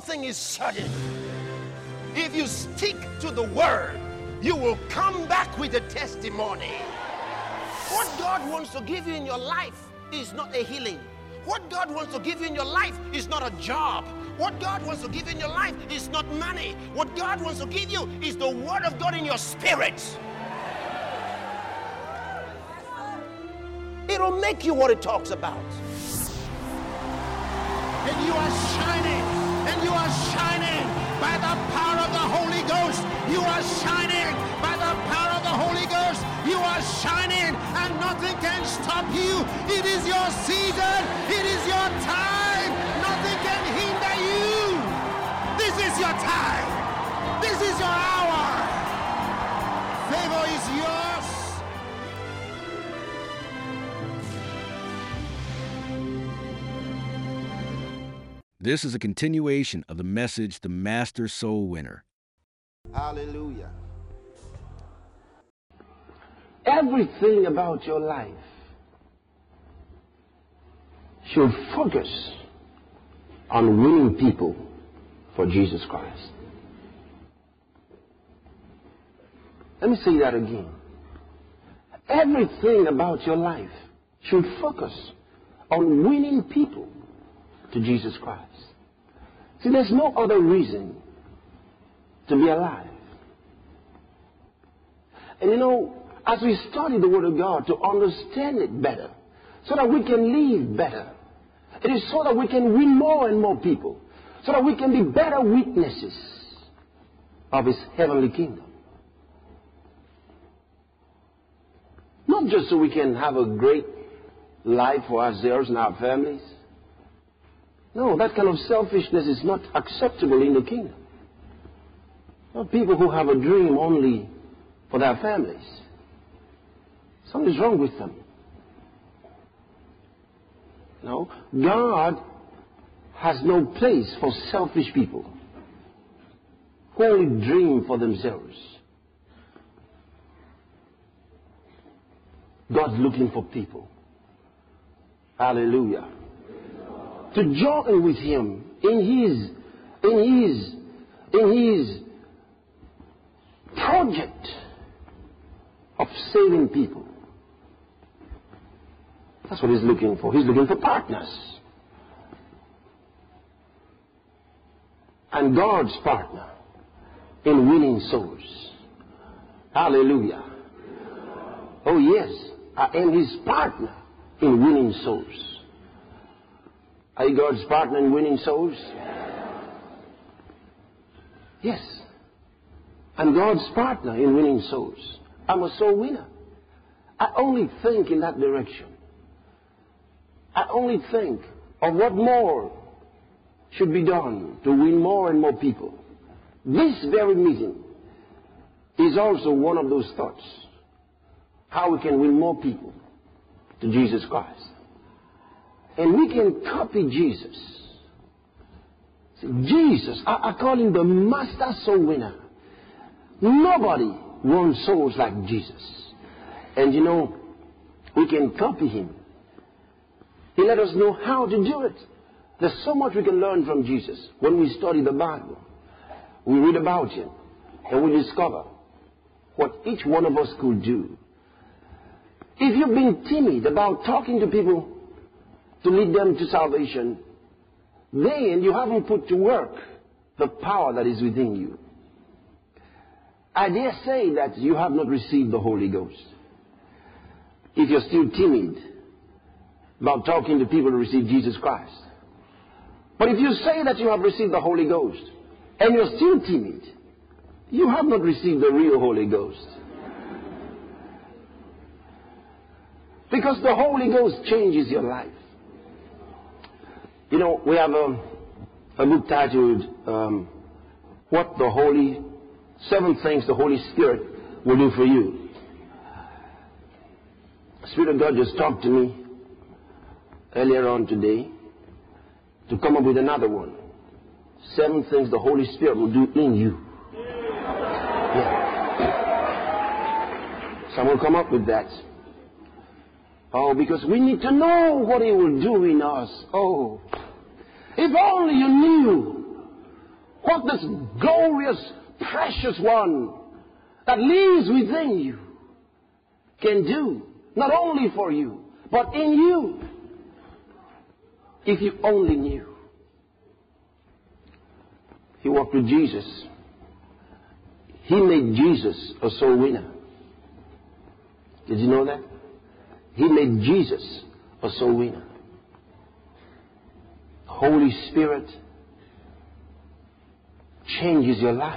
thing is certain. If you stick to the word, you will come back with a testimony. What God wants to give you in your life is not a healing. What God wants to give you in your life is not a job. What God wants to give you in your life is not money. What God wants to give you is the word of God in your spirit. It'll make you what it talks about. And you are shining. And you are shining by the power of the Holy Ghost. You are shining by the power of the Holy Ghost. You are shining and nothing can stop you. It is your season. It is your time. Nothing can hinder you. This is your time. This is your hour. Favor is yours. This is a continuation of the message, The Master Soul Winner. Hallelujah. Everything about your life should focus on winning people for Jesus Christ. Let me say that again. Everything about your life should focus on winning people to Jesus Christ. See, there's no other reason to be alive. And you know, as we study the Word of God to understand it better, so that we can live better, it is so that we can win more and more people, so that we can be better witnesses of His heavenly kingdom. Not just so we can have a great life for ourselves and our families. No, that kind of selfishness is not acceptable in the kingdom. Not people who have a dream only for their families. Something's wrong with them. No, God has no place for selfish people who only dream for themselves. God's looking for people. Hallelujah. To join with Him in His project of saving people. That's what He's looking for. He's looking for partners. And God's partner in winning souls. Hallelujah. Oh yes, I am His partner in winning souls. Are you God's partner in winning souls? Yes. I'm God's partner in winning souls. I'm a soul winner. I only think in that direction. I only think of what more should be done to win more and more people. This very meeting is also one of those thoughts. How we can win more people to Jesus Christ. And we can copy Jesus. See, Jesus, I call Him the master soul winner. Nobody won souls like Jesus. And you know, we can copy Him. He let us know how to do it. There's so much we can learn from Jesus when we study the Bible. We read about Him and we discover what each one of us could do. If you've been timid about talking to people to lead them to salvation, then you haven't put to work the power that is within you. I dare say that you have not received the Holy Ghost. If you're still timid about talking to people to receive Jesus Christ. But if you say that you have received the Holy Ghost and you're still timid, you have not received the real Holy Ghost. Because the Holy Ghost changes your life. You know, we have a book titled, Seven Things the Holy Spirit Will Do For You. The Spirit of God just talked to me earlier on today to come up with another one. 7 things the Holy Spirit will do in you. Yeah. So I'm going to come up with that. Oh, because we need to know what He will do in us. Oh, if only you knew what this glorious, precious one that lives within you can do, not only for you, but in you, if you only knew. He walked with Jesus. He made Jesus a soul winner. Did you know that? He made Jesus a soul winner. Holy Spirit changes your life.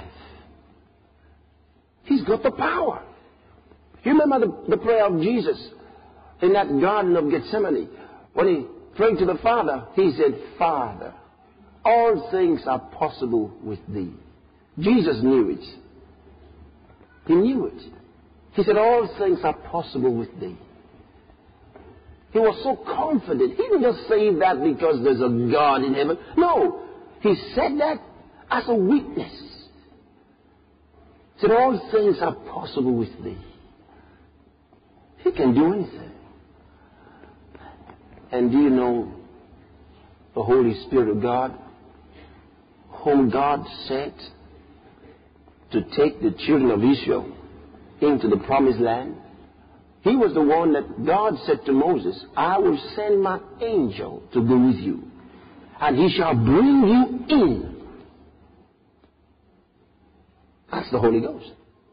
He's got the power. You remember the prayer of Jesus in that Garden of Gethsemane? When he prayed to the Father, he said, Father, all things are possible with thee. Jesus knew it. He knew it. He said, all things are possible with thee. He was so confident. He didn't just say that because there's a God in heaven. No. He said that as a witness. He said, all things are possible with thee. He can do anything. And do you know the Holy Spirit of God, whom God sent to take the children of Israel into the promised land? He was the one that God said to Moses, I will send my angel to go with you, and he shall bring you in. That's the Holy Ghost.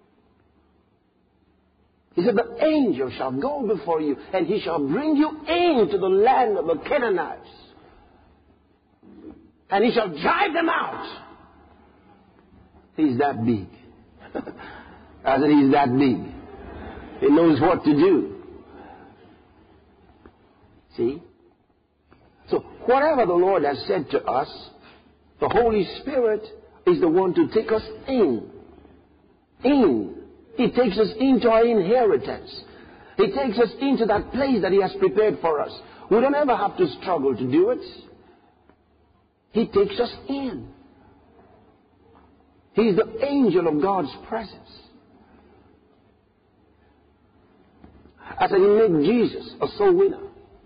He said, the angel shall go before you, and he shall bring you into the land of the Canaanites, and he shall drive them out. He's that big. I said, he's that big. He knows what to do. See? So whatever the Lord has said to us, the Holy Spirit is the one to take us in. He takes us into our inheritance. He takes us into that place that He has prepared for us. We don't ever have to struggle to do it. He takes us in. He's the angel of God's presence. I said, He made Jesus a soul winner.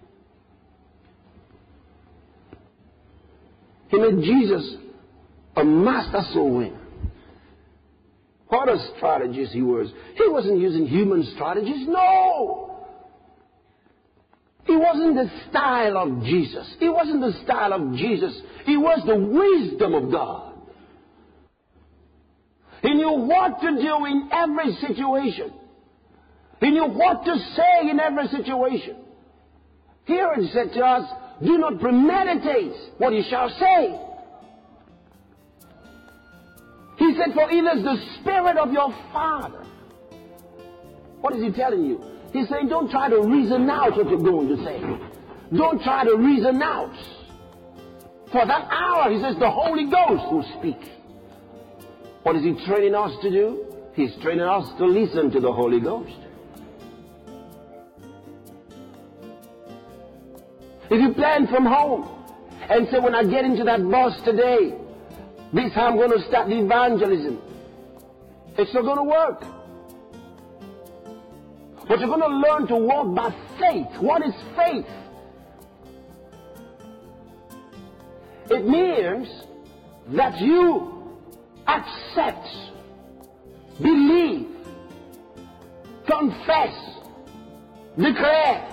He made Jesus a master soul winner. What a strategist he was. He wasn't using human strategies. No! It wasn't the style of Jesus. It wasn't the style of Jesus. It was the wisdom of God. He knew what to do in every situation. He knew what to say in every situation. Here it said to us, do not premeditate what you shall say. He said, for it is the Spirit of your Father. What is He telling you? He's saying, don't try to reason out what you're going to say. Don't try to reason out. For that hour, He says, the Holy Ghost will speak. What is He training us to do? He's training us to listen to the Holy Ghost. If you plan from home and say, when I get into that bus today, this is how I'm going to start the evangelism, it's not going to work. But you're going to learn to walk by faith. What is faith? It means that you accept, believe, confess, declare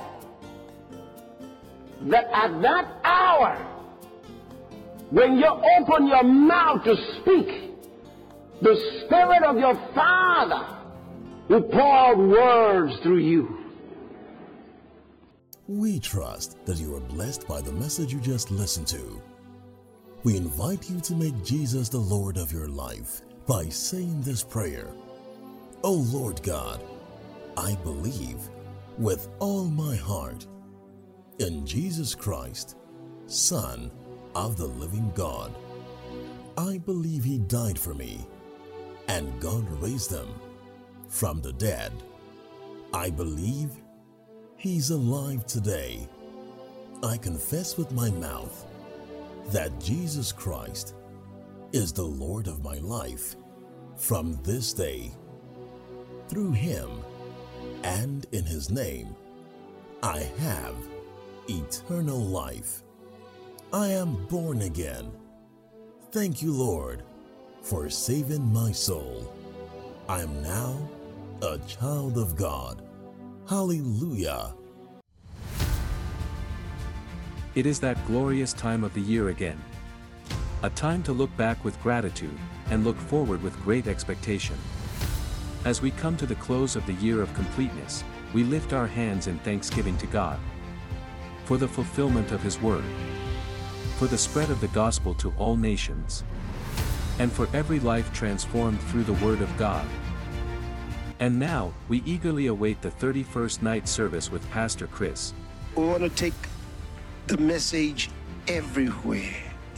that at that hour, when you open your mouth to speak, the Spirit of your Father will pour out words through you. We trust that you are blessed by the message you just listened to. We invite you to make Jesus the Lord of your life by saying this prayer. O Lord God, I believe with all my heart in Jesus Christ, Son of the living God. I believe He died for me, and God raised Him from the dead. I believe He's alive today. I confess with my mouth that Jesus Christ is the Lord of my life from this day. Through Him and in His name, I have eternal life. I am born again. Thank you, Lord, for saving my soul. I am now a child of God. Hallelujah. It is that glorious time of the year again. A time to look back with gratitude and look forward with great expectation. As we come to the close of the year of completeness, we lift our hands in thanksgiving to God for the fulfillment of His word, for the spread of the gospel to all nations, and for every life transformed through the word of God. And now, we eagerly await the 31st night service with Pastor Chris. We want to take the message everywhere.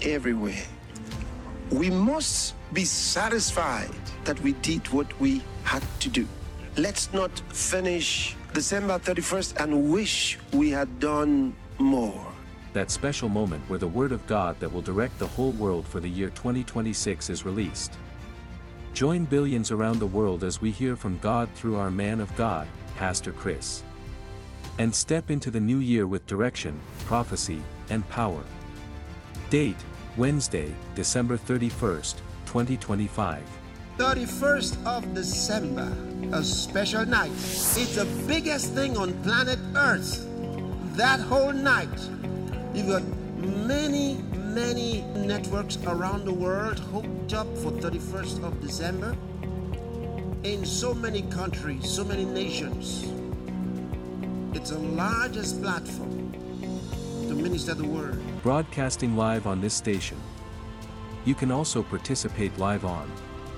We must be satisfied that we did what we had to do. Let's not finish December 31st and wish we had done more. That special moment where the Word of God that will direct the whole world for the year 2026 is released. Join billions around the world as we hear from God through our man of God, Pastor Chris. And step into the new year with direction, prophecy, and power. Date, Wednesday, December 31st, 2025. 31st of December, a special night. It's the biggest thing on planet Earth. That whole night, you've got many networks around the world hooked up for 31st of December. In so many countries, so many nations. It's the largest platform to minister the word. Broadcasting live on this station. You can also participate live on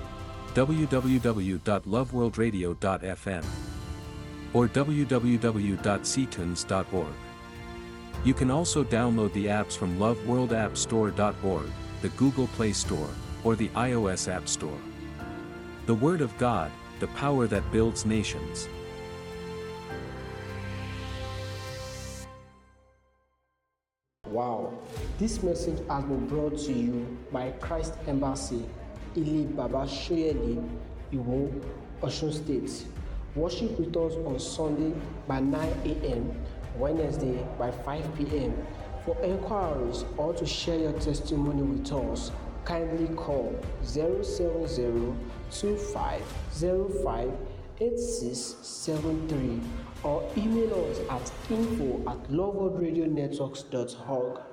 www.loveworldradio.fm or www.ctunes.org. You can also download the apps from loveworldappstore.org, the Google Play Store, or the iOS App Store. The Word of God, the power that builds nations. Wow, this message has been brought to you by Christ Embassy, Ile Baba Shoyeli, Iwo, Osun State. Worship with us on Sunday by 9 a.m., Wednesday by 5 p.m. For inquiries or to share your testimony with us, kindly call 07025058673 or email us at info@loveworldradionetworks.org.